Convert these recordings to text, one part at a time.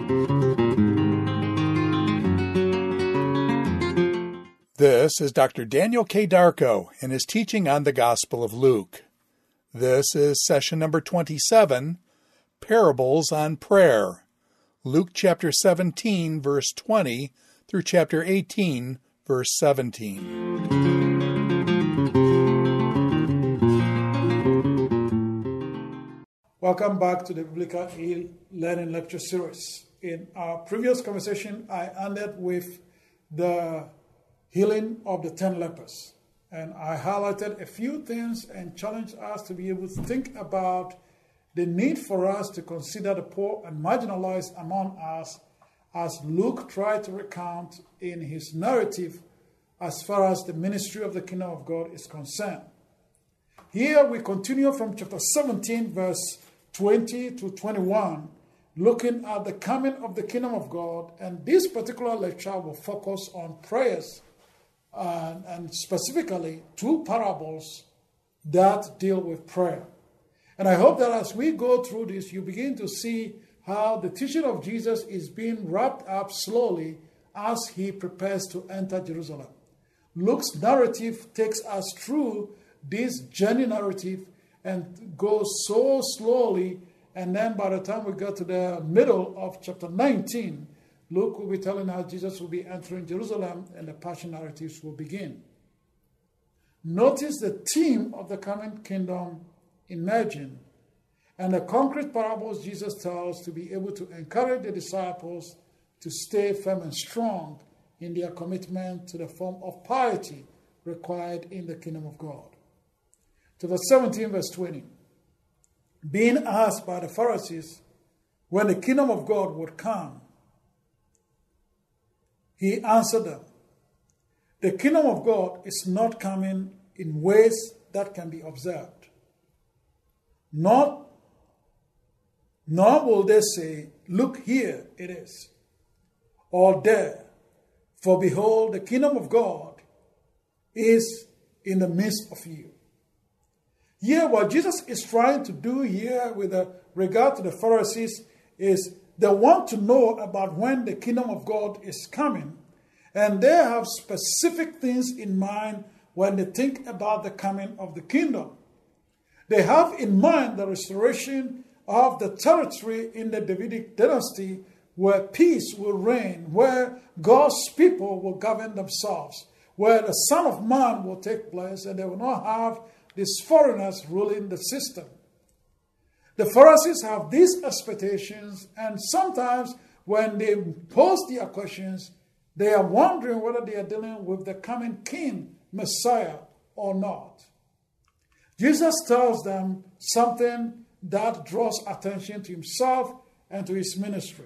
This is Dr. Daniel K. Darko in his teaching on the Gospel of Luke. This is session number 27, Parables on Prayer, Luke chapter 17, verse 20 through chapter 18, verse 17. Welcome back to the Biblical E-Learning Lecture Series. In our previous conversation, I ended with the healing of the 10 lepers. And I highlighted a few things and challenged us to be able to think about the need for us to consider the poor and marginalized among us, as Luke tried to recount in his narrative as far as the ministry of the kingdom of God is concerned. Here we continue from chapter 17, verse 20 to 21, looking at the coming of the kingdom of God. And this particular lecture will focus on prayers and specifically two parables that deal with prayer. And I hope that as we go through this, you begin to see how the teaching of Jesus is being wrapped up slowly as he prepares to enter Jerusalem. Luke's narrative takes us through this journey narrative and goes so slowly, and then by the time we get to the middle of chapter 19, Luke will be telling us Jesus will be entering Jerusalem and the passion narratives will begin. Notice the theme of the coming kingdom emerging and the concrete parables Jesus tells to be able to encourage the disciples to stay firm and strong in their commitment to the form of piety required in the kingdom of God. Chapter 17, verse 20. Being asked by the Pharisees when the kingdom of God would come, he answered them, "The kingdom of God is not coming in ways that can be observed. Nor will they say, 'Look, here it is,' or there, for behold, the kingdom of God is in the midst of you." Here, what Jesus is trying to do here with regard to the Pharisees is they want to know about when the kingdom of God is coming, and they have specific things in mind when they think about the coming of the kingdom. They have in mind the restoration of the territory in the Davidic dynasty where peace will reign, where God's people will govern themselves, where the Son of Man will take place, and they will not have these foreigners ruling the system. The Pharisees have these expectations, and sometimes when they pose their questions, they are wondering whether they are dealing with the coming king, Messiah, or not. Jesus tells them something that draws attention to himself and to his ministry.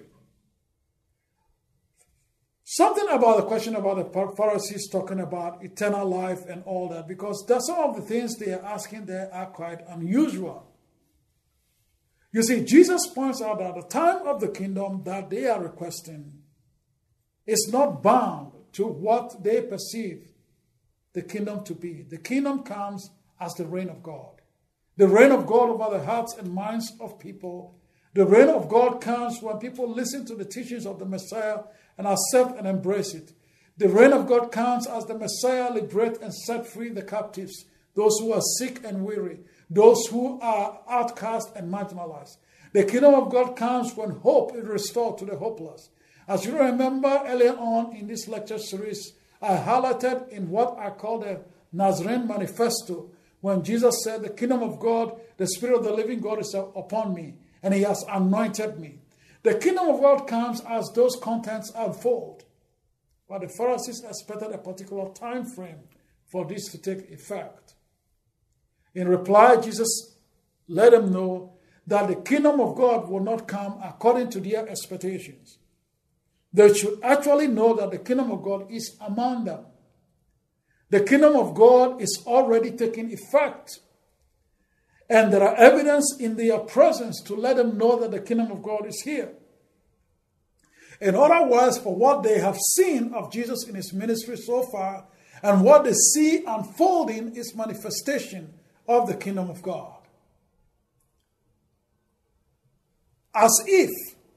Something about the question about the Pharisees talking about eternal life and all that, because some of the things they are asking there are quite unusual. You see, Jesus points out that the time of the kingdom that they are requesting is not bound to what they perceive the kingdom to be. The kingdom comes as the reign of God. The reign of God over the hearts and minds of people. The reign of God comes when people listen to the teachings of the Messiah and accept and embrace it. The reign of God comes as the Messiah liberates and set free the captives, those who are sick and weary, those who are outcast and marginalized. The kingdom of God comes when hope is restored to the hopeless. As you remember earlier on in this lecture series, I highlighted in what I call the Nazarene Manifesto, when Jesus said, "The kingdom of God, the Spirit of the living God is upon me, and he has anointed me." The kingdom of God comes as those contents unfold. But the Pharisees expected a particular time frame for this to take effect. In reply, Jesus let them know that the kingdom of God will not come according to their expectations. They should actually know that the kingdom of God is among them. The kingdom of God is already taking effect. And there are evidence in their presence to let them know that the kingdom of God is here. In other words, for what they have seen of Jesus in his ministry so far, and what they see unfolding is manifestation of the kingdom of God. As if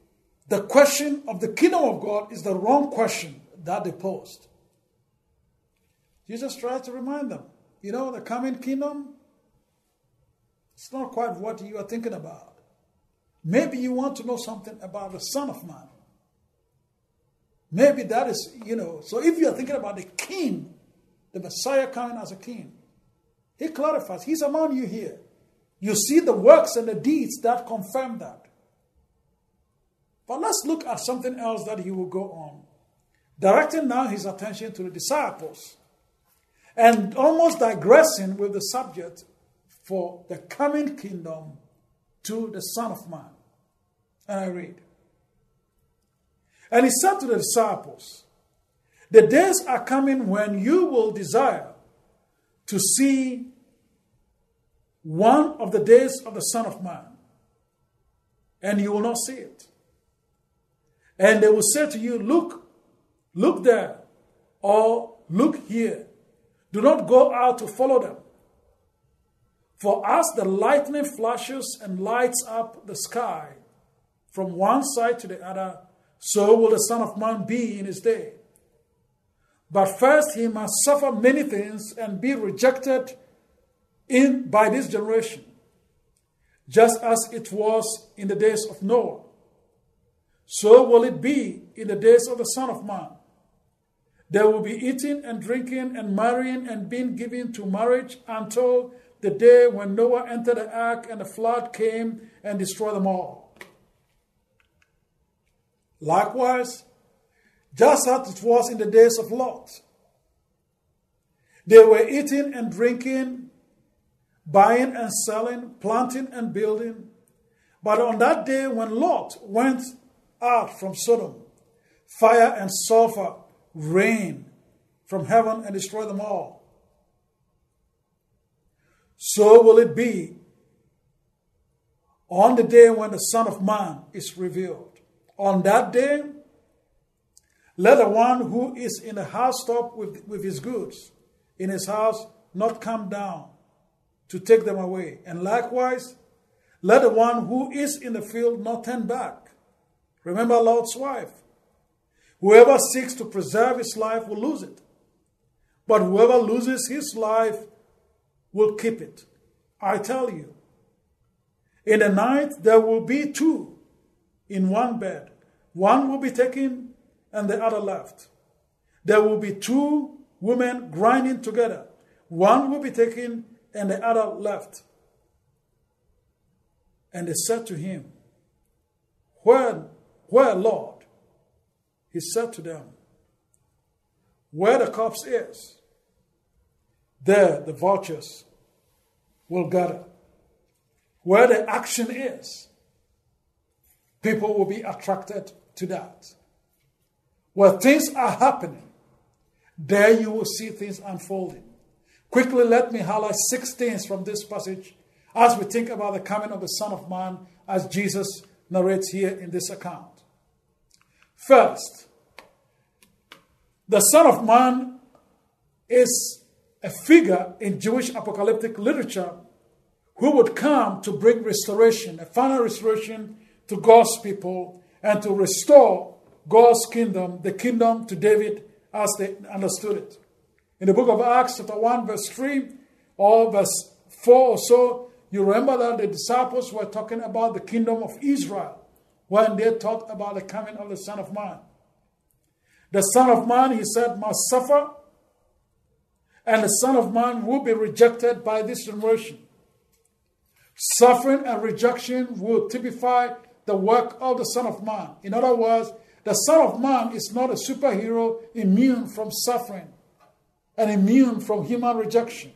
the question of the kingdom of God is the wrong question that they posed. Jesus tried to remind them, the coming kingdom, it's not quite what you are thinking about. Maybe you want to know something about the Son of Man. Maybe that is, so if you are thinking about the king, the Messiah coming as a king, he clarifies, he's among you here. You see the works and the deeds that confirm that. But let's look at something else that he will go on, directing now his attention to the disciples and almost digressing with the subject for the coming kingdom to the Son of Man. And I read. And he said to the disciples, the days are coming when you will desire to see one of the days of the Son of Man, and you will not see it. And they will say to you, look there, or look here. Do not go out to follow them. For as the lightning flashes and lights up the sky from one side to the other, so will the Son of Man be in his day. But first he must suffer many things and be rejected by this generation, just as it was in the days of Noah. So will it be in the days of the Son of Man. There will be eating and drinking and marrying and being given to marriage until the day when Noah entered the ark and the flood came and destroyed them all. Likewise, just as it was in the days of Lot, they were eating and drinking, buying and selling, planting and building. But on that day when Lot went out from Sodom, fire and sulfur rained from heaven and destroyed them all. So will it be on the day when the Son of Man is revealed. On that day, let the one who is in the housetop with his goods in his house not come down to take them away. And likewise, let the one who is in the field not turn back. Remember Lot's wife. Whoever seeks to preserve his life will lose it. But whoever loses his life will keep it. I tell you, in the night there will be two in one bed. One will be taken and the other left. There will be two women grinding together. One will be taken and the other left. And they said to him, Where, Lord? He said to them, where the corpse is, there the vultures will gather. Where the action is, people will be attracted to that. Where things are happening, there you will see things unfolding. Quickly, let me highlight 6 things from this passage as we think about the coming of the Son of Man as Jesus narrates here in this account. First, the Son of Man is a figure in Jewish apocalyptic literature who would come to bring restoration, a final restoration to God's people and to restore God's kingdom, the kingdom to David as they understood it. In the book of Acts, chapter 1, verse 3 or verse 4 or so, you remember that the disciples were talking about the kingdom of Israel when they taught about the coming of the Son of Man. The Son of Man, he said, must suffer, and the Son of Man will be rejected by this generation. Suffering and rejection will typify the work of the Son of Man. In other words, the Son of Man is not a superhero immune from suffering and immune from human rejection.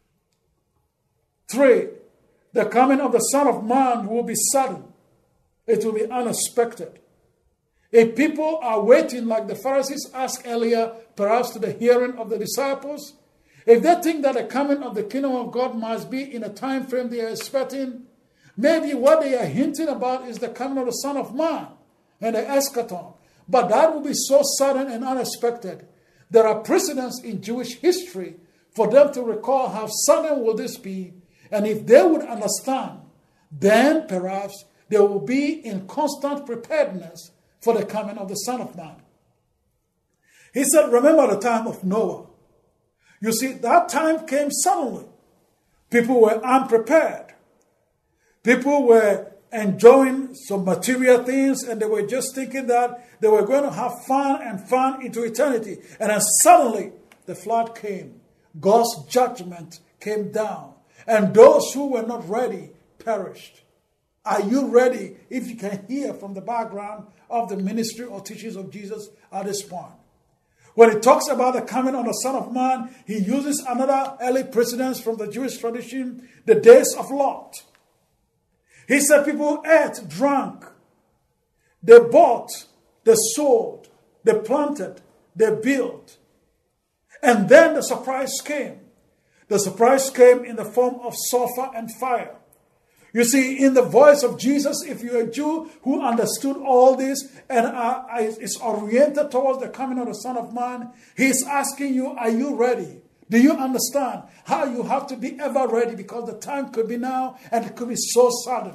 3, the coming of the Son of Man will be sudden. It will be unexpected. If people are waiting, like the Pharisees asked earlier, perhaps to the hearing of the disciples, if they think that the coming of the kingdom of God must be in a time frame they are expecting, maybe what they are hinting about is the coming of the Son of Man and the eschaton. But that will be so sudden and unexpected. There are precedents in Jewish history for them to recall how sudden will this be. And if they would understand, then perhaps they will be in constant preparedness for the coming of the Son of Man. He said, remember the time of Noah. You see, that time came suddenly. People were unprepared. People were enjoying some material things, and they were just thinking that they were going to have fun and fun into eternity. And then suddenly the flood came. God's judgment came down, and those who were not ready perished. Are you ready? If you can hear from the background of the ministry or teachings of Jesus at this point. When he talks about the coming of the Son of Man, he uses another early precedence from the Jewish tradition, the days of Lot. He said people ate, drank, they bought, they sold, they planted, they built. And then the surprise came. The surprise came in the form of sulfur and fire. You see, in the voice of Jesus, if you're a Jew who understood all this and is oriented towards the coming of the Son of Man, he's asking you, are you ready? Do you understand how you have to be ever ready? Because the time could be now and it could be so sudden.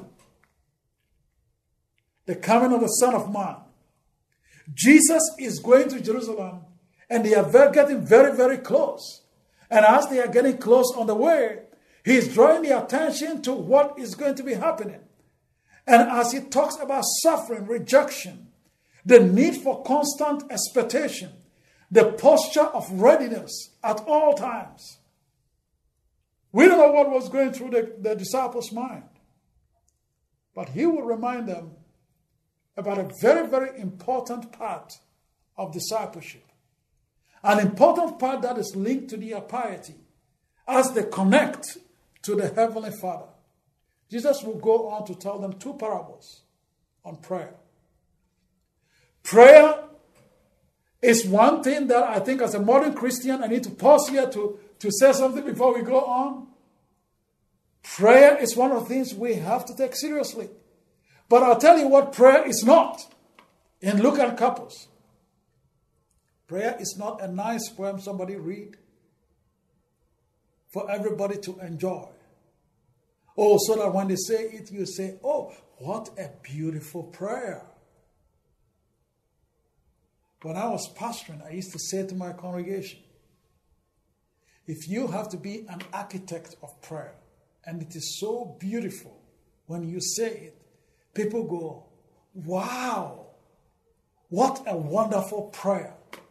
The coming of the Son of Man. Jesus is going to Jerusalem and they are getting very, very close. And as they are getting close on the way, he's drawing the attention to what is going to be happening. And as he talks about suffering, rejection, the need for constant expectation, the posture of readiness at all times. We don't know what was going through the disciples' mind. But he will remind them about a very, very important part of discipleship. An important part that is linked to their piety as they connect to the Heavenly Father. Jesus will go on to tell them two parables on prayer. Prayer is one thing that I think as a modern Christian, I need to pause here to say something before we go on. Prayer is one of the things we have to take seriously. But I'll tell you what prayer is not in Luke and Couples. Prayer is not a nice poem somebody read for everybody to enjoy. Oh, so that when they say it, you say, oh, what a beautiful prayer. When I was pastoring, I used to say to my congregation, if you have to be an architect of prayer, and it is so beautiful when you say it, people go, wow, what a wonderful prayer.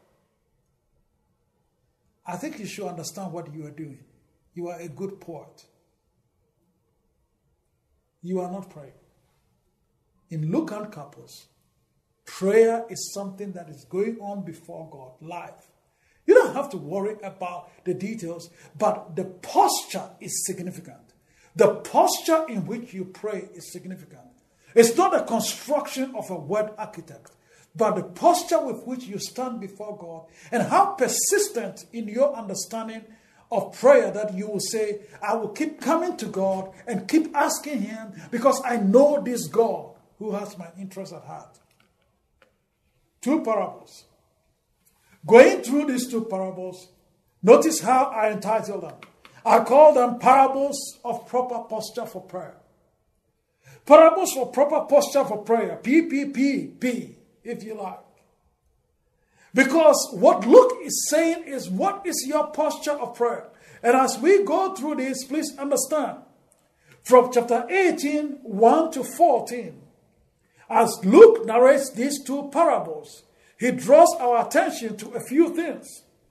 I think you should understand what you are doing. You are a good poet. You are not praying. In Luke and Couples, prayer is something that is going on before God live. You don't have to worry about the details, but the posture is significant. The posture in which you pray is significant. It's not a construction of a word architect, but the posture with which you stand before God and how persistent in your understanding of prayer that you will say, I will keep coming to God and keep asking Him because I know this God who has my interest at heart. Two parables. Going through these two parables, notice how I entitled them. I call them parables of proper posture for prayer. Parables for proper posture for prayer. PPPP, if you like. Because what Luke is saying is, what is your posture of prayer? And as we go through this, please understand. From chapter 18, 1 to 14, as Luke narrates these two parables, he draws our attention to a few things.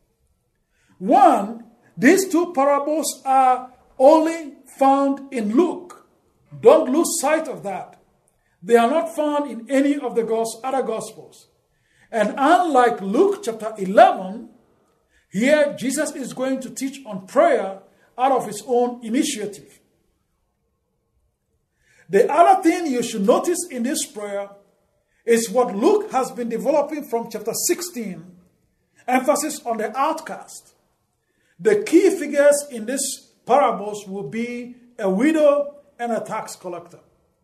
One, these two parables are only found in Luke. Don't lose sight of that. They are not found in any of the other Gospels. And unlike Luke chapter 11, here Jesus is going to teach on prayer out of his own initiative. The other thing you should notice in this prayer is what Luke has been developing from chapter 16, emphasis on the outcast. The key figures in these parables will be a widow and a tax collector.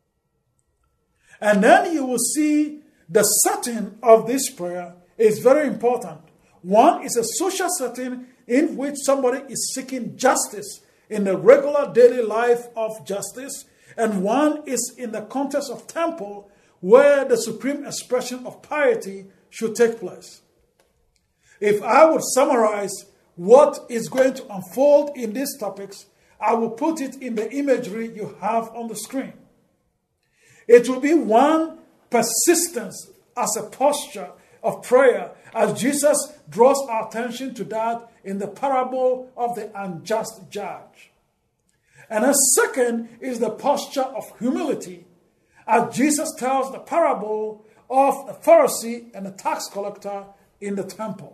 And then you will see the setting of this prayer is very important. One is a social setting in which somebody is seeking justice in the regular daily life of justice. And one is in the context of temple where the supreme expression of piety should take place. If I would summarize what is going to unfold in these topics, I will put it in the imagery you have on the screen. It will be one, persistence as a posture of prayer, as Jesus draws our attention to that in the parable of the unjust judge. And a second is the posture of humility, as Jesus tells the parable of a Pharisee and a tax collector in the temple.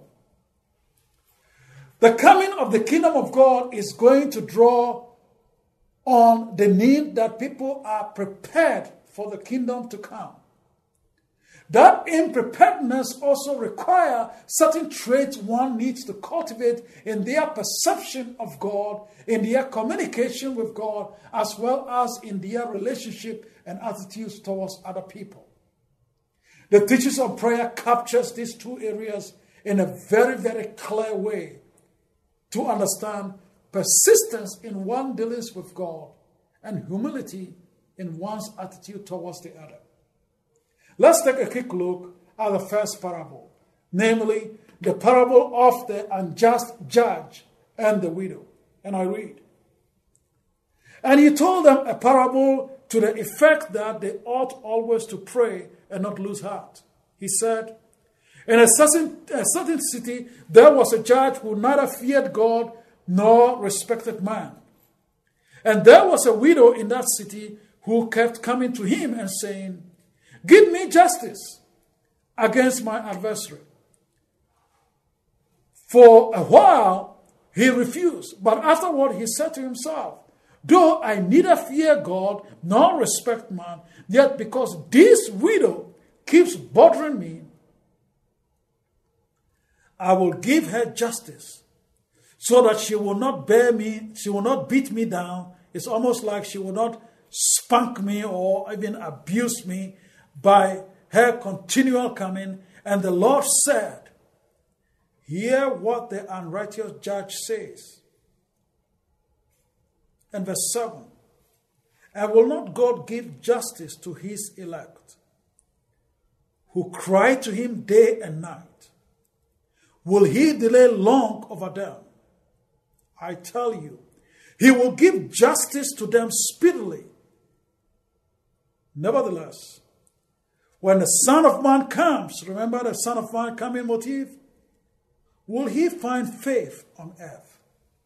The coming of the kingdom of God is going to draw on the need that people are prepared for the kingdom to come. That unpreparedness also requires certain traits one needs to cultivate in their perception of God, in their communication with God, as well as in their relationship and attitudes towards other people. The teachings of prayer captures these two areas in a very, very clear way to understand persistence in one's dealings with God and humility in one's attitude towards the other. Let's take a quick look at the first parable, namely the parable of the unjust judge and the widow. And I read, "And he told them a parable to the effect that they ought always to pray and not lose heart. He said, in a certain city there was a judge who neither feared God nor respected man. And there was a widow in that city who kept coming to him and saying, 'Give me justice against my adversary.' For a while he refused, but afterward he said to himself, 'Though I neither fear God nor respect man, yet because this widow keeps bothering me, I will give her justice so that she will not beat me down.' It's almost like she will not spank me or even abuse me by her continual coming. And the Lord said, 'Hear what the unrighteous judge says.'" And verse 7, "And will not God give justice to his elect, who cry to him day and night? Will he delay long over them? I tell you, he will give justice to them speedily. Nevertheless, when the Son of Man comes," remember the Son of Man coming motif, "will he find faith on earth?"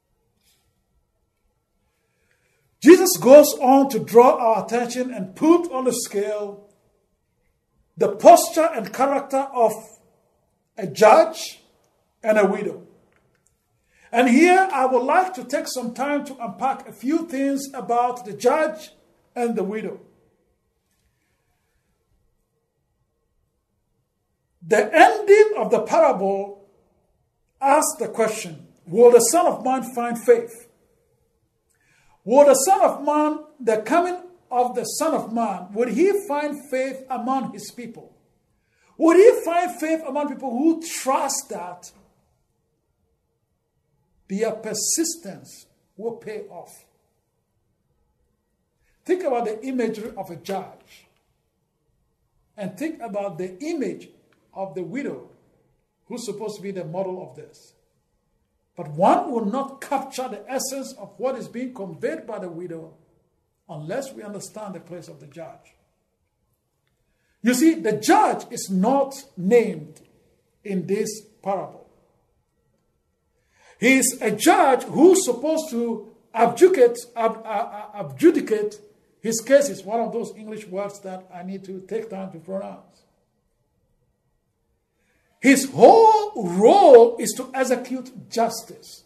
Jesus goes on to draw our attention and put on the scale the posture and character of a judge and a widow. And here I would like to take some time to unpack a few things about the judge and the widow. The ending of the parable asks the question, will the Son of Man find faith? Will the Son of Man, the coming of the Son of Man, would he find faith among his people? Would he find faith among people who trust that their persistence will pay off? Think about the imagery of a judge. And think about the image of the widow, who's supposed to be the model of this. But one will not capture the essence of what is being conveyed by the widow unless we understand the place of the judge. You see, the judge is not named in this parable. He is a judge who's supposed to adjudicate his cases, one of those English words that I need to take time to pronounce. His whole role is to execute justice.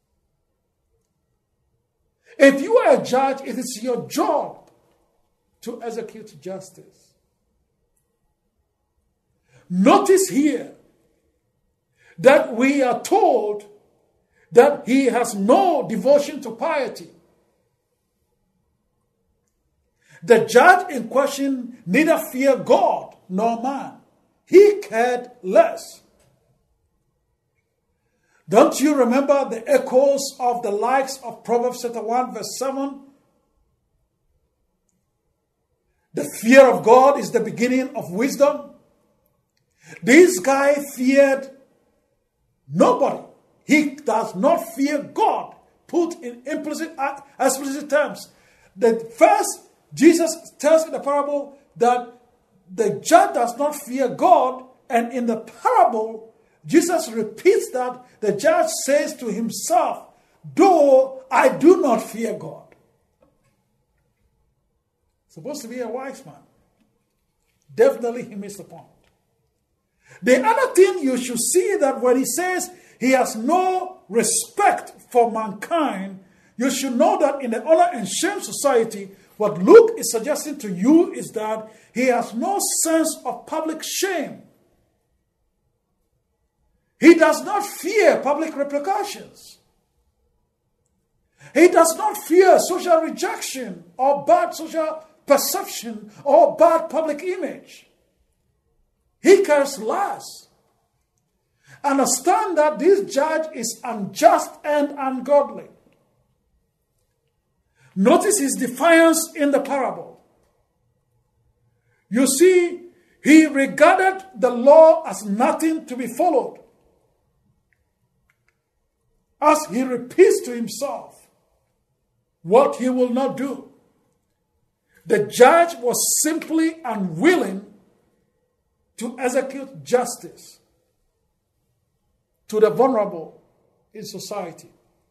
If you are a judge, it is your job to execute justice. Notice here that we are told that he has no devotion to piety. The judge in question neither feared God nor man. He cared less. Don't you remember the echoes of the likes of Proverbs chapter 1 verse 7? The fear of God is the beginning of wisdom. This guy feared nobody. He does not fear God. Put in explicit terms. The first, Jesus tells in the parable that the judge does not fear God, and in the parable, Jesus repeats that the judge says to himself, though I do not fear God. Supposed to be a wise man. Definitely he missed the point. The other thing you should see that when he says he has no respect for mankind, you should know that in the honor and shame society, what Luke is suggesting to you is that he has no sense of public shame. He does not fear public repercussions. He does not fear social rejection or bad social perception or bad public image. He cares less. Understand that this judge is unjust and ungodly. Notice his defiance in the parable. You see, he regarded the law as nothing to be followed. As he repeats to himself what he will not do. The judge was simply unwilling to execute justice to the vulnerable in society.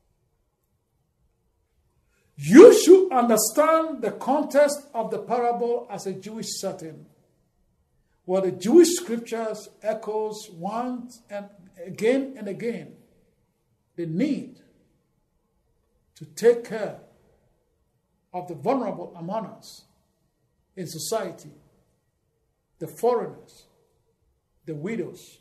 You should understand the context of the parable as a Jewish setting, where the Jewish scriptures echoes once and again the need to take care of the vulnerable among us in society, the foreigners, the widows,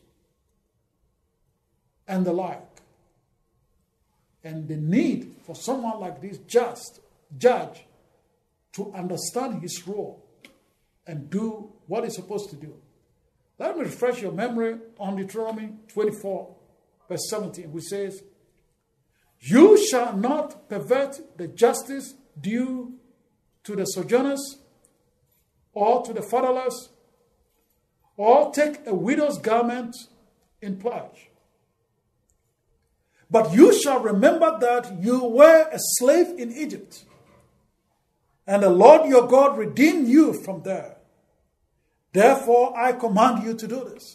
and the like. And the need for someone like this judge to understand his role and do what he's supposed to do. Let me refresh your memory on Deuteronomy 24, verse 17, which says, "You shall not pervert the justice due to the sojourners or to the fatherless, or take a widow's garment in pledge. But you shall remember that you were a slave in Egypt, and the Lord your God redeemed you from there. Therefore, I command you to do this."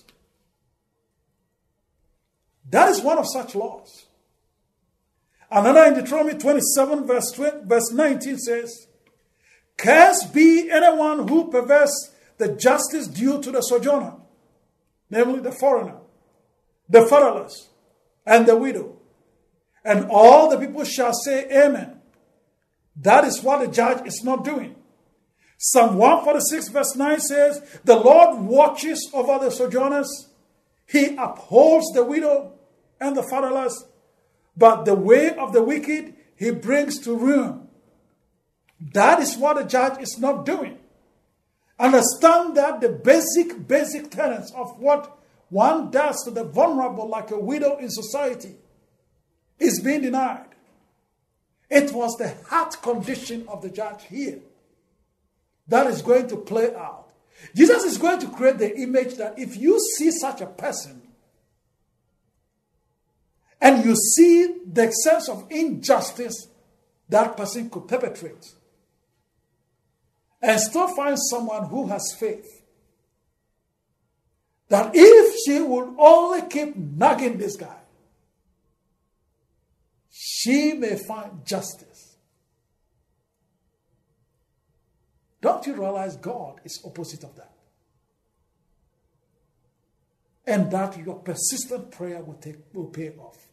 That is one of such laws. Another in Deuteronomy 27, verse 19 says, "Cursed be anyone who perverts the justice due to the sojourner, namely the foreigner, the fatherless, and the widow." And all the people shall say, "Amen." That is what the judge is not doing. Psalm 146 verse 9 says, "The Lord watches over the sojourners. He upholds the widow and the fatherless, but the way of the wicked he brings to ruin." That is what the judge is not doing. Understand that the basic tenets of what one does to the vulnerable like a widow in society is being denied. It was the heart condition of the judge here that is going to play out. Jesus is going to create the image that if you see such a person and you see the sense of injustice that person could perpetrate, and still find someone who has faith, that if she would only keep nagging this guy, she may find justice. Don't you realize God is opposite of that? And that your persistent prayer will pay off.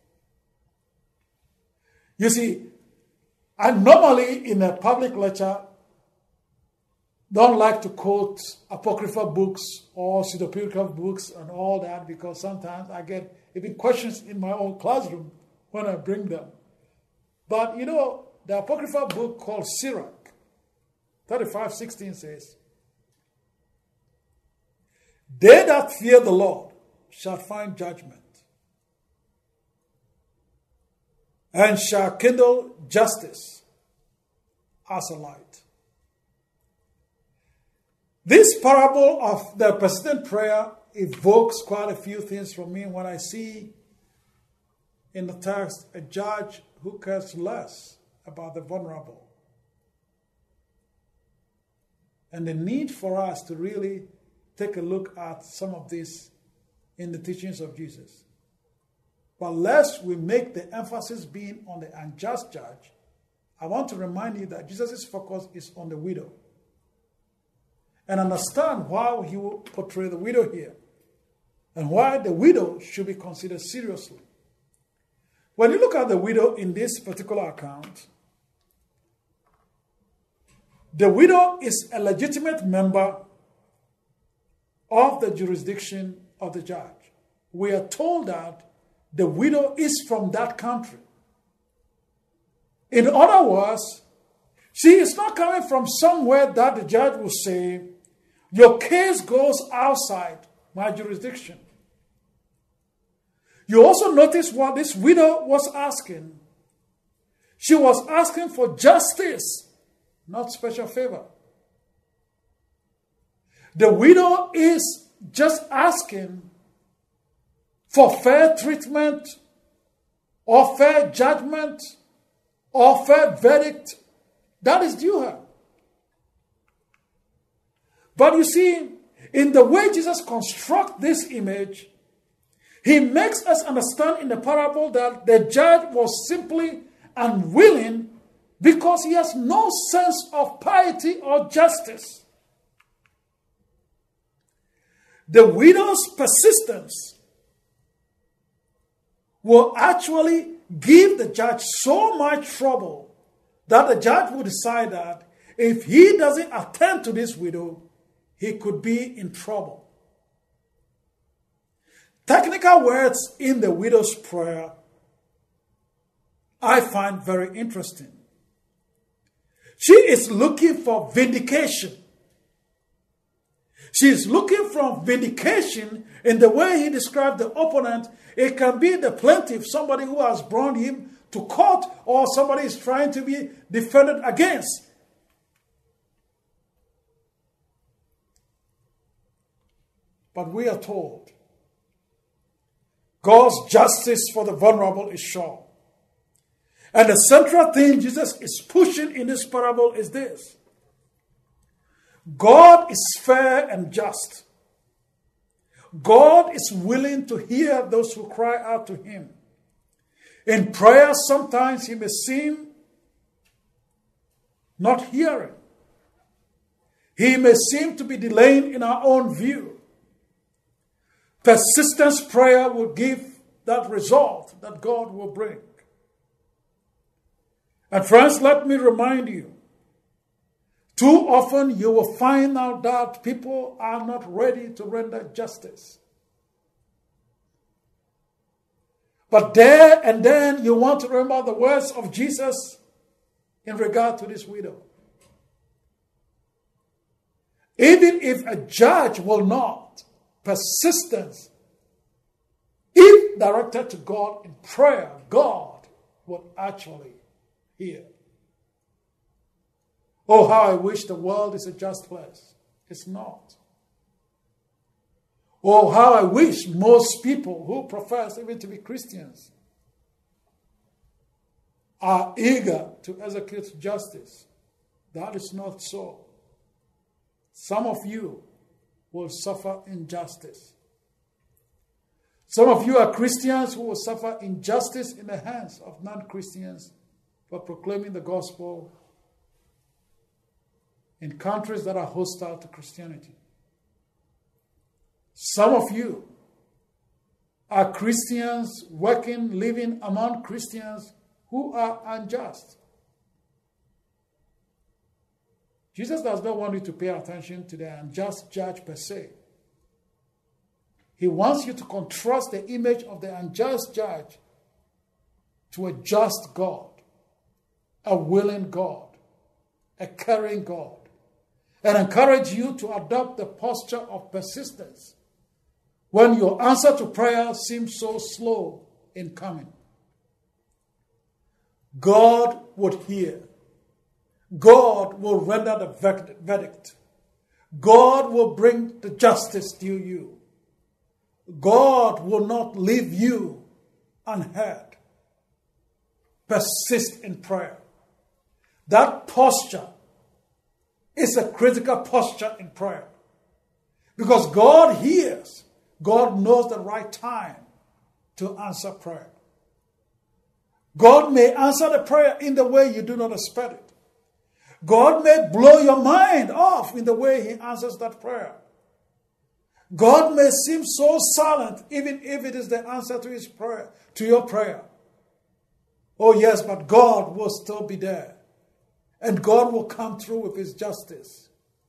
You see, I normally in a public lecture don't like to quote apocryphal books or pseudepigraphical books and all that, because sometimes I get even questions in my own classroom when I bring them. But you know, the apocryphal book called Sirach 35:16 says, "They that fear the Lord shall find judgment, and shall kindle justice as a light." This parable of the persistent prayer evokes quite a few things from me when I see in the text a judge who cares less about the vulnerable. And the need for us to really take a look at some of this in the teachings of Jesus. But lest we make the emphasis being on the unjust judge, I want to remind you that Jesus' focus is on the widow. And understand why he will portray the widow here and why the widow should be considered seriously. When you look at the widow in this particular account, the widow is a legitimate member of the jurisdiction of the judge. We are told that the widow is from that country. In other words, she is not coming from somewhere that the judge will say, your case goes outside my jurisdiction. You also notice what this widow was asking. She was asking for justice, not special favor. The widow is just asking for fair treatment or fair judgment or fair verdict that is due her. But you see, in the way Jesus constructs this image, he makes us understand in the parable that the judge was simply unwilling because he has no sense of piety or justice. The widow's persistence will actually give the judge so much trouble that the judge will decide that if he doesn't attend to this widow, he could be in trouble. Technical words in the widow's prayer I find very interesting. She is looking for vindication. She is looking for vindication in the way he described the opponent. It can be the plaintiff, somebody who has brought him to court, or somebody is trying to be defended against. But we are told God's justice for the vulnerable is sure. And the central thing Jesus is pushing in this parable is this: God is fair and just. God is willing to hear those who cry out to him. In prayer, sometimes he may seem not hearing. He may seem to be delaying in our own view. Persistence prayer will give that result that God will bring. And friends, let me remind you, too often you will find out that people are not ready to render justice. But there and then you want to remember the words of Jesus in regard to this widow. Even if a judge will not, persistence, if directed to God in prayer, God will actually hear. Oh, how I wish the world is a just place. It's not. Oh, how I wish most people who profess even to be Christians are eager to execute justice. That is not so. Some of you will suffer injustice. Some of you are Christians who will suffer injustice in the hands of non-Christians for proclaiming the gospel in countries that are hostile to Christianity. Some of you are Christians working, living among Christians who are unjust. Jesus does not want you to pay attention to the unjust judge per se. He wants you to contrast the image of the unjust judge to a just God, a willing God, a caring God, and encourage you to adopt the posture of persistence when your answer to prayer seems so slow in coming. God would hear. God will render the verdict. God will bring the justice to you. God will not leave you unheard. Persist in prayer. That posture is a critical posture in prayer. Because God hears. God knows the right time to answer prayer. God may answer the prayer in the way you do not expect it. God may blow your mind off in the way he answers that prayer. God may seem so silent, even if it is the answer to his prayer, to your prayer. Oh yes, but God will still be there. And God will come through with his justice.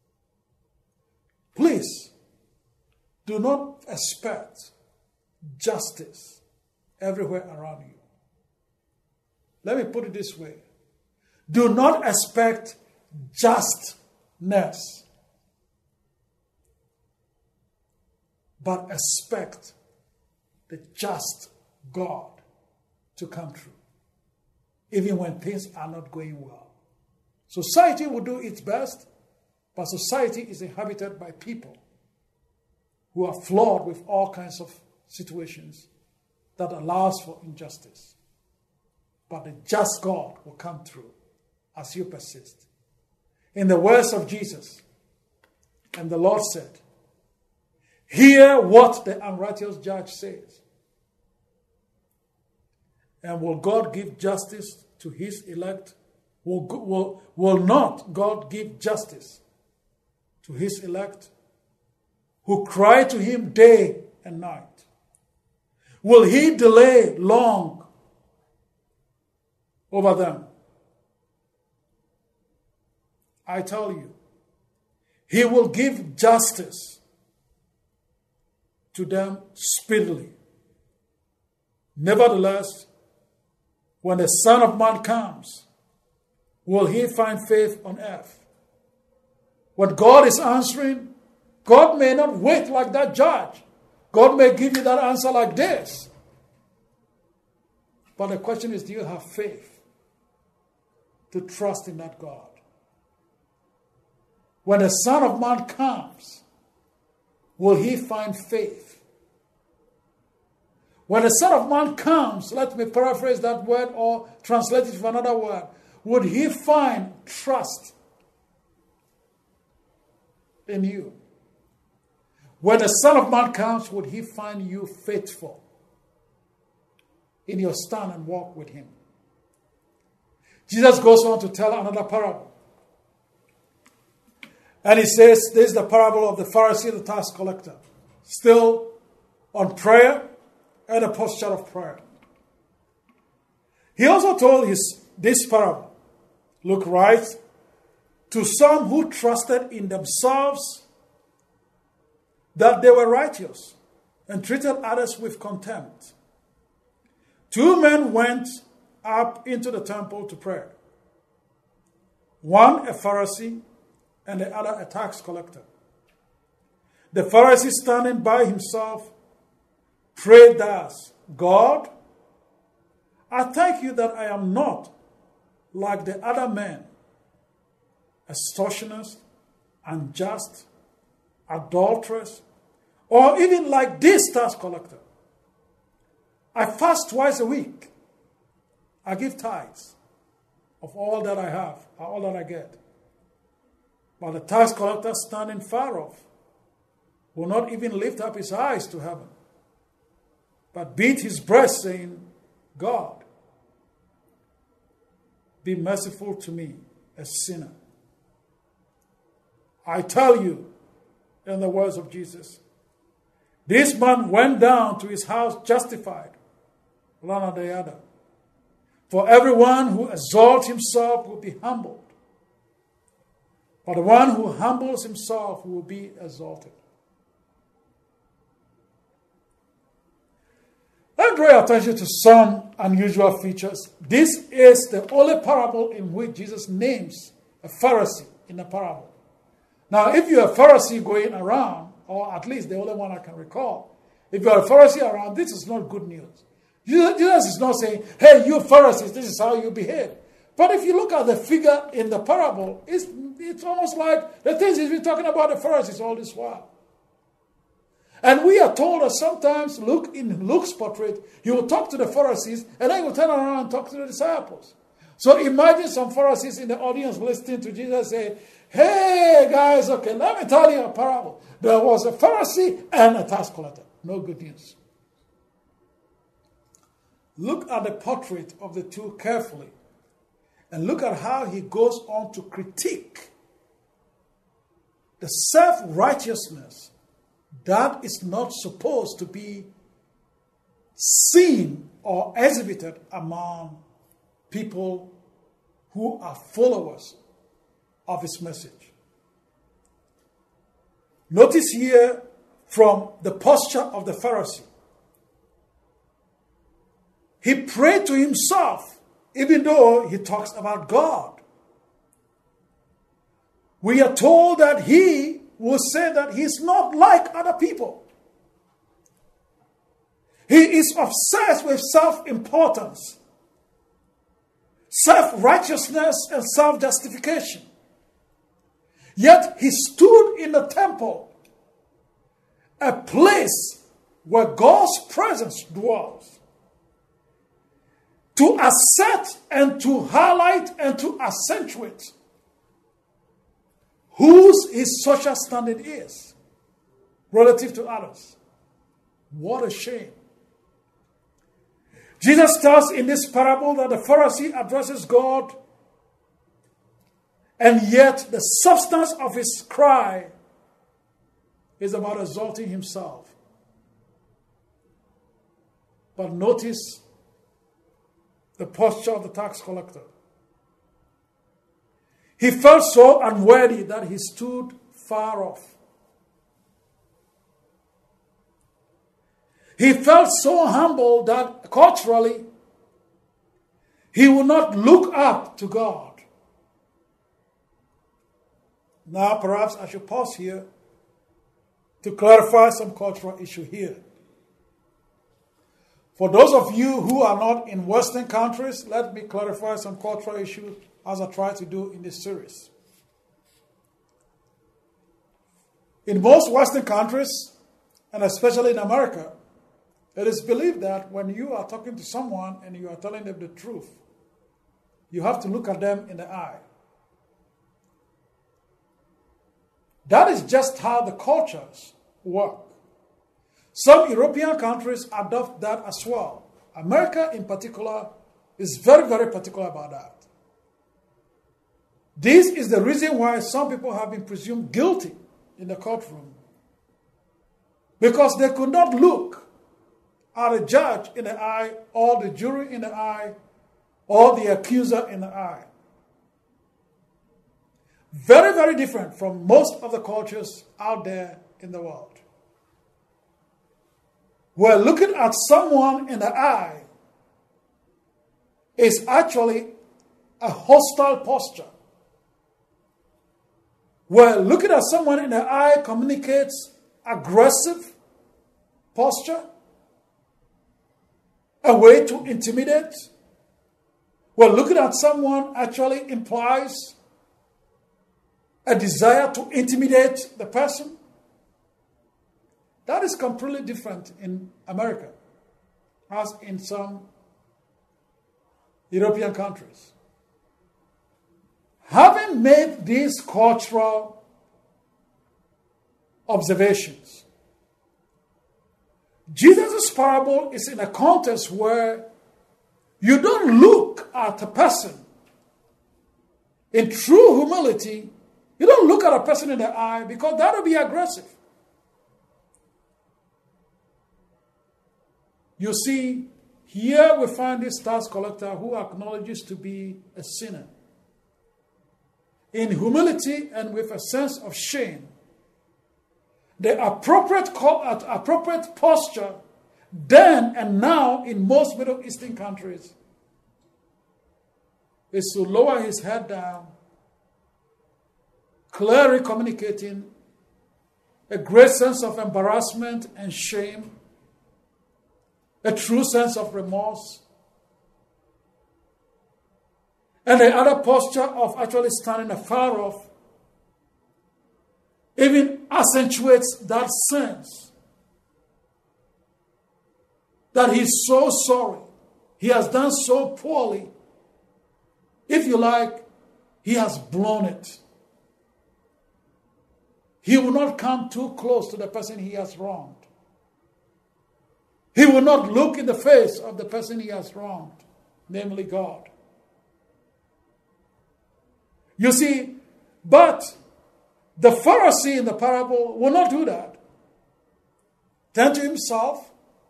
Please, do not expect justice everywhere around you. Let me put it this way. Do not expect justness, but expect the just God to come through, even when things are not going well. Society will do its best, but society is inhabited by people who are flawed with all kinds of situations that allows for injustice. But the just God will come through as you persist. In the words of Jesus, and the Lord said, hear what the unrighteous judge says. And will God give justice to his elect? Will not God give justice to his elect who cry to him day and night? Will he delay long over them? I tell you, he will give justice to them speedily. Nevertheless, when the Son of Man comes, will he find faith on earth? What God is answering, God may not wait like that judge. God may give you that answer like this. But the question is, do you have faith to trust in that God? When the Son of Man comes, will he find faith? When the Son of Man comes, let me paraphrase that word or translate it for another word, would he find trust in you? When the Son of Man comes, would he find you faithful in your stand and walk with him? Jesus goes on to tell another parable. And he says, this is the parable of the Pharisee and the tax collector. Still on prayer and a posture of prayer. He also told this parable, Luke writes, to some who trusted in themselves that they were righteous and treated others with contempt. Two men went up into the temple to pray. One a Pharisee and the other a tax collector. The Pharisee, standing by himself, prayed thus, God, I thank you that I am not like the other men, extortioners, unjust, adulterers, or even like this tax collector. I fast twice a week. I give tithes of all that I have, all that I get. But the tax collector, standing far off, will not even lift up his eyes to heaven, but beat his breast, saying, God, be merciful to me, a sinner. I tell you, in the words of Jesus, this man went down to his house justified, one or the other. For everyone who exalts himself will be humbled, but the one who humbles himself will be exalted. Let me draw your attention to some unusual features. This is the only parable in which Jesus names a Pharisee in the parable. Now, if you're a Pharisee going around, or at least the only one I can recall, if you're a Pharisee around, this is not good news. Jesus is not saying, hey, you Pharisees, this is how you behave. But if you look at the figure in the parable, it's It's almost like the things he's been talking about the Pharisees all this while. And we are told that sometimes in Luke's portrait, he will talk to the Pharisees and then he will turn around and talk to the disciples. So imagine some Pharisees in the audience listening to Jesus say, hey guys, okay, let me tell you a parable. There was a Pharisee and a tax collector. No good news. Look at the portrait of the two carefully and look at how he goes on to critique the self-righteousness that is not supposed to be seen or exhibited among people who are followers of his message. Notice here from the posture of the Pharisee. He prayed to himself, even though he talks about God. We are told that he will say that he's not like other people. He is obsessed with self-importance, self-righteousness, and self-justification. Yet he stood in the temple, a place where God's presence dwells, to assert and to highlight and to accentuate whose his social standing is relative to others. What a shame. Jesus tells in this parable that the Pharisee addresses God, and yet the substance of his cry is about exalting himself. But notice the posture of the tax collector. He felt so unworthy that he stood far off. He felt so humble that culturally he would not look up to God. Now perhaps I should pause here to clarify some cultural issue here. For those of you who are not in Western countries, let me clarify some cultural issues as I try to do in this series. In most Western countries, and especially in America, it is believed that when you are talking to someone and you are telling them the truth, you have to look at them in the eye. That is just how the cultures work. Some European countries adopt that as well. America in particular is very, very particular about that. This is the reason why some people have been presumed guilty in the courtroom. Because they could not look at a judge in the eye, or the jury in the eye, or the accuser in the eye. Very, very different from most of the cultures out there in the world. Where looking at someone in the eye is actually a hostile posture. Where looking at someone in the eye communicates aggressive posture, a way to intimidate. Where looking at someone actually implies a desire to intimidate the person. That is completely different in America, as in some European countries. Having made these cultural observations, Jesus' parable is in a context where you don't look at a person in true humility. You don't look at a person in the eye because that would be aggressive. You see, here we find this tax collector who acknowledges to be a sinner. In humility and with a sense of shame, the appropriate posture then and now in most Middle Eastern countries is to lower his head down, clearly communicating a great sense of embarrassment and shame, a true sense of remorse, and the other posture of actually standing afar off even accentuates that sense that he's so sorry. He has done so poorly. If you like, he has blown it. He will not come too close to the person he has wronged. He will not look in the face of the person he has wronged, namely God. You see, but the Pharisee in the parable will not do that. Turn to himself.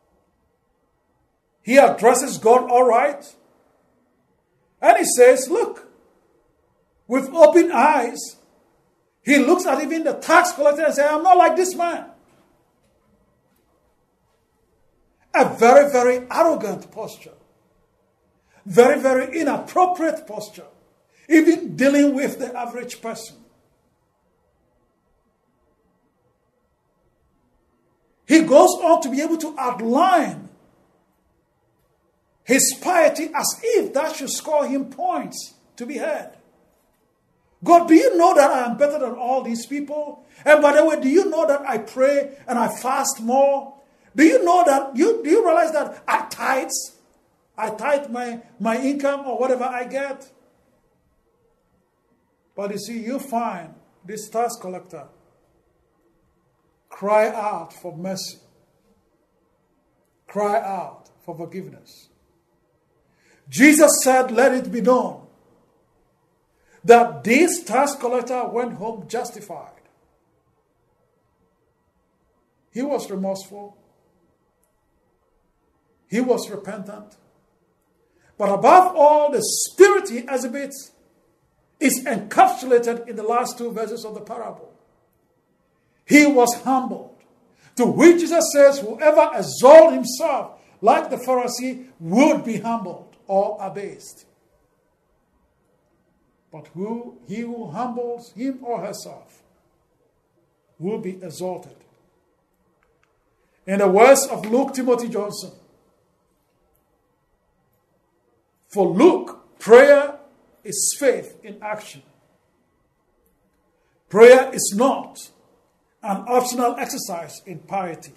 He addresses God all right. And he says, look, with open eyes, he looks at even the tax collector and says, I'm not like this man. A very, very arrogant posture. Very, very inappropriate posture. Even dealing with the average person. He goes on to be able to outline his piety as if that should score him points to be heard. God, do you know that I am better than all these people? And by the way, do you know that I pray and I fast more? Do you know that, do you realize that I tithe? I tithe my income or whatever I get. But you see, you find this tax collector cry out for mercy. Cry out for forgiveness. Jesus said, let it be known that this tax collector went home justified. He was remorseful. He was repentant. But above all, the spirit he exhibits is encapsulated in the last two verses of the parable. He was humbled. To which Jesus says, whoever exalts himself like the Pharisee would be humbled or abased. But he who humbles him or herself will be exalted. In the words of Luke Timothy Johnson, for Luke, prayer is faith in action. Prayer is not an optional exercise in piety.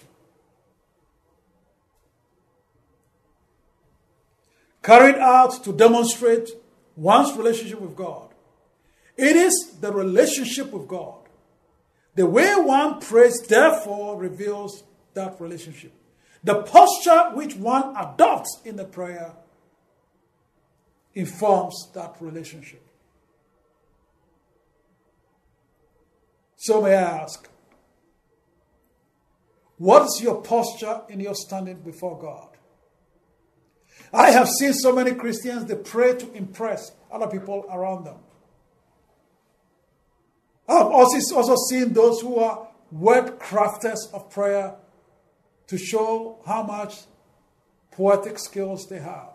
Carried out to demonstrate one's relationship with God. It is the relationship with God. The way one prays, therefore, reveals that relationship. The posture which one adopts in the prayer informs that relationship. So may I ask, what is your posture in your standing before God? I have seen so many Christians, they pray to impress other people around them. I've also seen those who are word crafters of prayer to show how much poetic skills they have.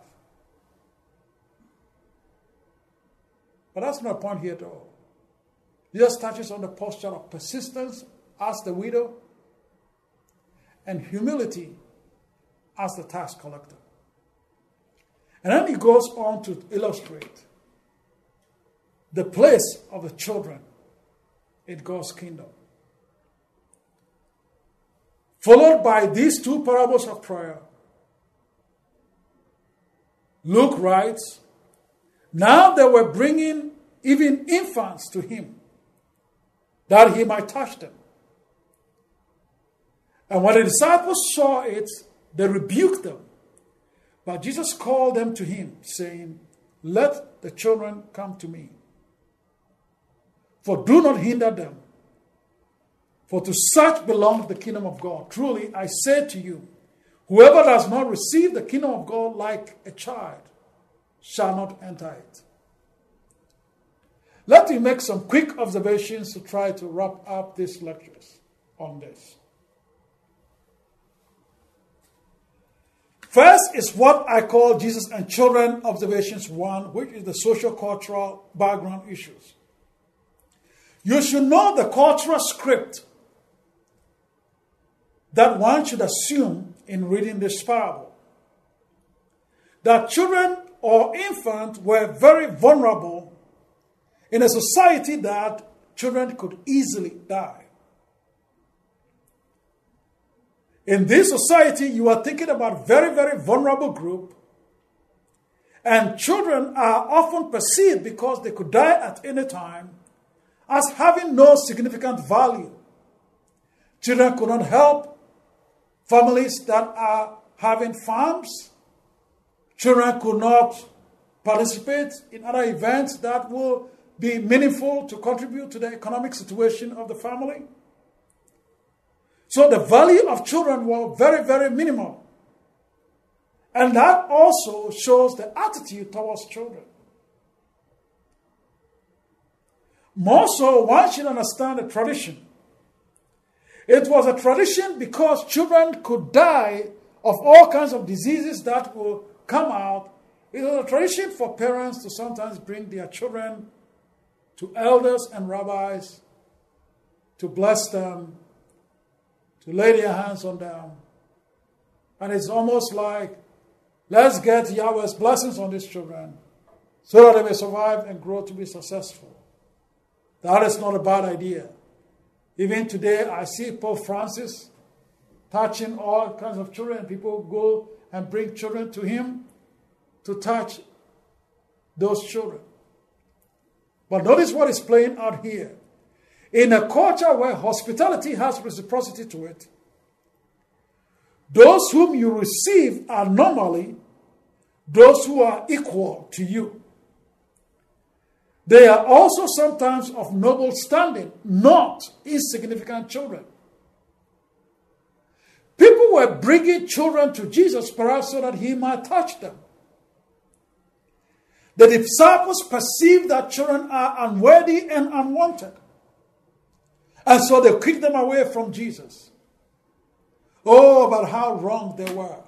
But that's not the point here at all. Jesus touches on the posture of persistence as the widow and humility as the tax collector. And then he goes on to illustrate the place of the children in God's kingdom. Followed by these two parables of prayer, Luke writes, now they were bringing even infants to him, that he might touch them. And when the disciples saw it, they rebuked them. But Jesus called them to him, saying, let the children come to me. For do not hinder them. For to such belongs the kingdom of God. Truly, I say to you, whoever does not receive the kingdom of God like a child shall not enter it. Let me make some quick observations to try to wrap up these lectures on this. First is what I call Jesus and Children Observations 1, which is the socio-cultural background issues. You should know the cultural script that one should assume in reading this parable. That children or infants were very vulnerable in a society that children could easily die. In this society, you are thinking about very, very vulnerable group, and children are often perceived, because they could die at any time, as having no significant value. Children could not help families that are having farms. Children could not participate in other events that will be meaningful to contribute to the economic situation of the family. So the value of children was very, very minimal. And that also shows the attitude towards children. More so, one should understand the tradition. It was a tradition because children could die of all kinds of diseases that will come out. It was a tradition for parents to sometimes bring their children to elders and rabbis to bless them, to lay their hands on them. And it's almost like, let's get Yahweh's blessings on these children so that they may survive and grow to be successful. That is not a bad idea. Even today, I see Pope Francis touching all kinds of children. People go and bring children to him to touch those children. But notice what is playing out here. In a culture where hospitality has reciprocity to it, those whom you receive are normally those who are equal to you. They are also sometimes of noble standing, not insignificant children. People were bringing children to Jesus perhaps so that he might touch them. The disciples perceive that children are unworthy and unwanted. And so they kick them away from Jesus. Oh, but how wrong they were.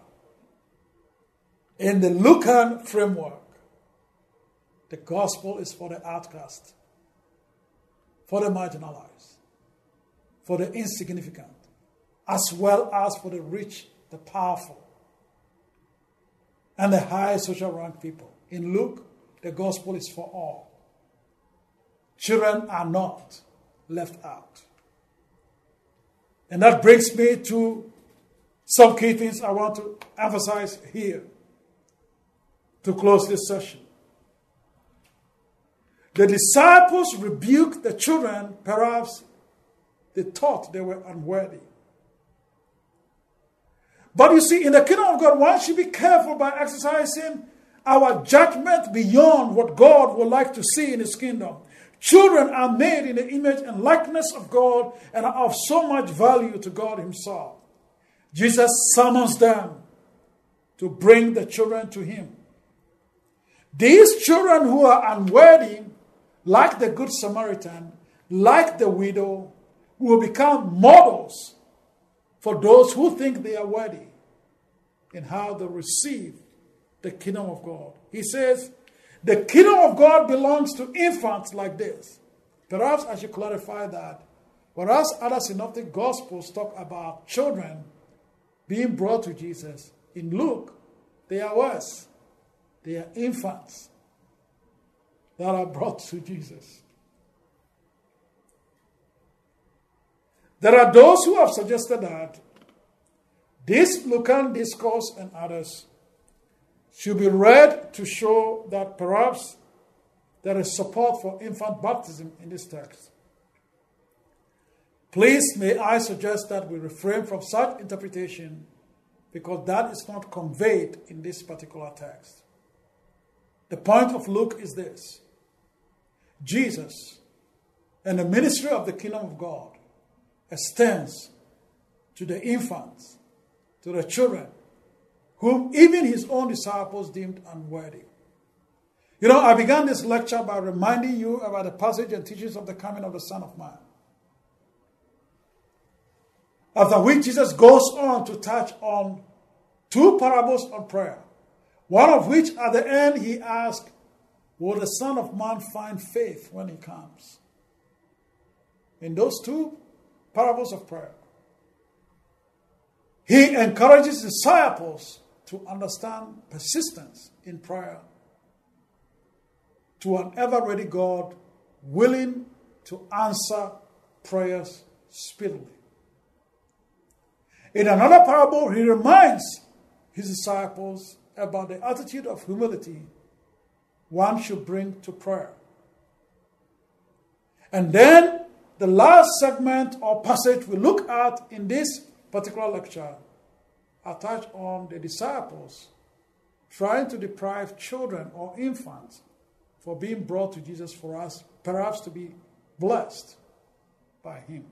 In the Lucan framework, the gospel is for the outcast, for the marginalized, for the insignificant, as well as for the rich, the powerful, and the high social rank people. In Luke, the gospel is for all. Children are not left out. And that brings me to some key things I want to emphasize here to close this session. The disciples rebuked the children, perhaps they thought they were unworthy. But you see, in the kingdom of God, one should be careful by exercising our judgment beyond what God would like to see in his kingdom. Children are made in the image and likeness of God and are of so much value to God himself. Jesus summons them to bring the children to him. These children who are unworthy, like the Good Samaritan, like the widow, will become models for those who think they are worthy in how they receive the kingdom of God. He says, the kingdom of God belongs to infants like this. Perhaps I should clarify that. Whereas other synoptic gospels talk about children being brought to Jesus, in Luke, they are worse. They are infants that are brought to Jesus. There are those who have suggested that this Lucan discourse and others should be read to show that perhaps there is support for infant baptism in this text. Please, may I suggest that we refrain from such interpretation because that is not conveyed in this particular text. The point of Luke is this: Jesus and the ministry of the kingdom of God extends to the infants, to the children, whom even his own disciples deemed unworthy. You know, I began this lecture by reminding you about the passage and teachings of the coming of the Son of Man. After which Jesus goes on to touch on two parables on prayer. One of which at the end he asked, will the Son of Man find faith when he comes? In those two parables of prayer, he encourages disciples to understand persistence in prayer to an ever-ready God willing to answer prayers speedily. In another parable, he reminds his disciples about the attitude of humility one should bring to prayer. And then the last segment or passage we look at in this particular lecture attach on the disciples trying to deprive children or infants for being brought to Jesus for us, perhaps to be blessed by him.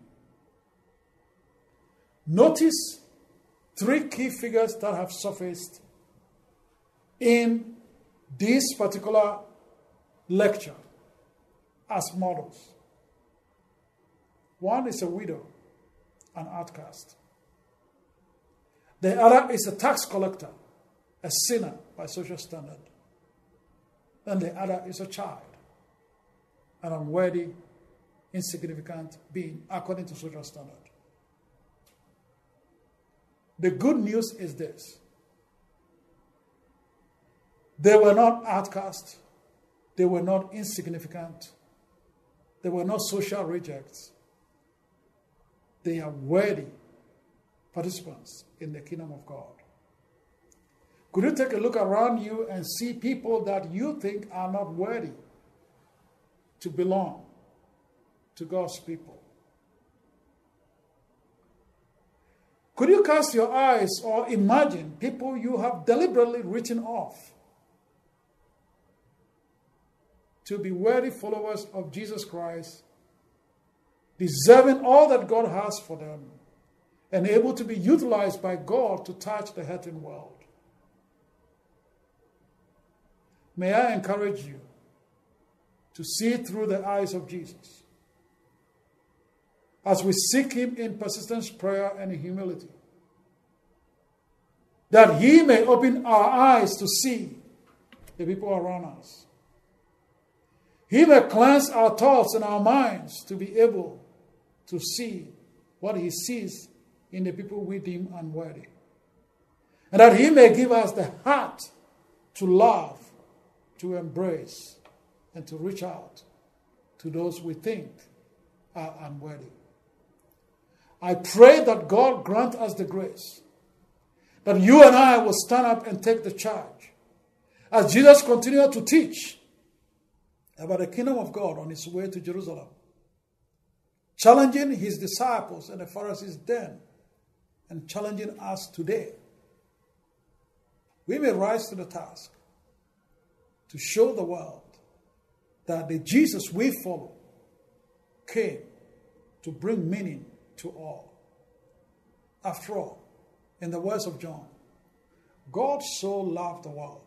Notice three key figures that have surfaced in this particular lecture as models. One is a widow, an outcast. The other is a tax collector, a sinner by social standard. And the other is a child, an unworthy, insignificant being according to social standard. The good news is this. They were not outcasts. They were not insignificant. They were not social rejects. They are worthy participants in the kingdom of God. Could you take a look around you and see people that you think are not worthy to belong to God's people? Could you cast your eyes or imagine people you have deliberately written off to be worthy followers of Jesus Christ, deserving all that God has for them, and able to be utilized by God to touch the hurting world? May I encourage you to see through the eyes of Jesus as we seek him in persistent prayer and humility, that he may open our eyes to see the people around us. He may cleanse our thoughts and our minds to be able to see what he sees in the people we deem unworthy. And that he may give us the heart to love, to embrace, and to reach out to those we think are unworthy. I pray that God grant us the grace that you and I will stand up and take the charge as Jesus continued to teach about the kingdom of God on his way to Jerusalem, challenging his disciples and the Pharisees then, and challenging us today. We may rise to the task to show the world that the Jesus we follow came to bring meaning to all. After all, in the words of John, God so loved the world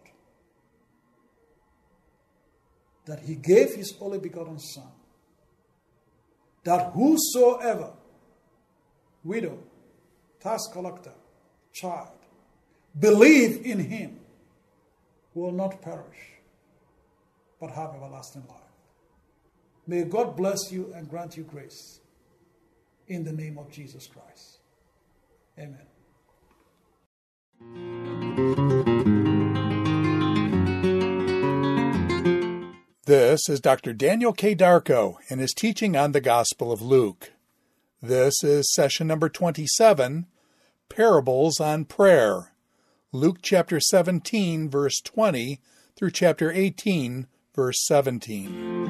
that he gave his only begotten Son, that whosoever, widow, tax collector, child, believe in him will not perish, but have everlasting life. May God bless you and grant you grace in the name of Jesus Christ. Amen. This is Dr. Daniel K. Darko and his teaching on the Gospel of Luke. This is session number 27, Parables on Prayer. Luke chapter 17, verse 20 through chapter 18, verse 17.